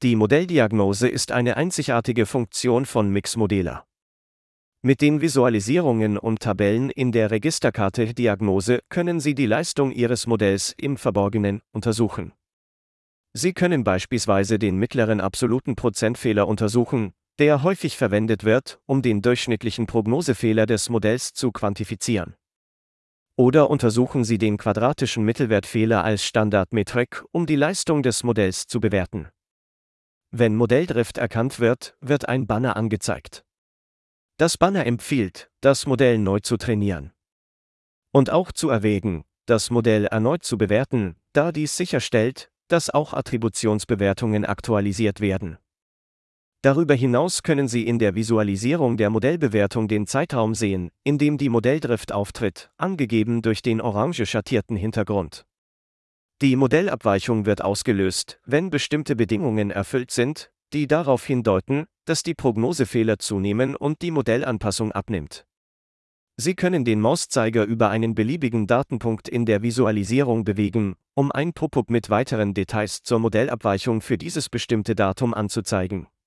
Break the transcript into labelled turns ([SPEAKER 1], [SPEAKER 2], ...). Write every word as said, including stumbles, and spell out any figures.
[SPEAKER 1] Die Modelldiagnose ist eine einzigartige Funktion von Mix-Modeller. Mit den Visualisierungen und Tabellen in der Registerkarte Diagnose können Sie die Leistung Ihres Modells im Verborgenen untersuchen. Sie können beispielsweise den mittleren absoluten Prozentfehler untersuchen, der häufig verwendet wird, um den durchschnittlichen Prognosefehler des Modells zu quantifizieren. Oder untersuchen Sie den quadratischen Mittelwertfehler als Standardmetrik, um die Leistung des Modells zu bewerten. Wenn Modelldrift erkannt wird, wird ein Banner angezeigt. Das Banner empfiehlt, das Modell neu zu trainieren. Und auch zu erwägen, das Modell erneut zu bewerten, da dies sicherstellt, dass auch Attributionsbewertungen aktualisiert werden. Darüber hinaus können Sie in der Visualisierung der Modellbewertung den Zeitraum sehen, in dem die Modelldrift auftritt, angegeben durch den orange schattierten Hintergrund. Die Modellabweichung wird ausgelöst, wenn bestimmte Bedingungen erfüllt sind, die darauf hindeuten, dass die Prognosefehler zunehmen und die Modellanpassung abnimmt. Sie können den Mauszeiger über einen beliebigen Datenpunkt in der Visualisierung bewegen, um ein Pop-up mit weiteren Details zur Modellabweichung für dieses bestimmte Datum anzuzeigen.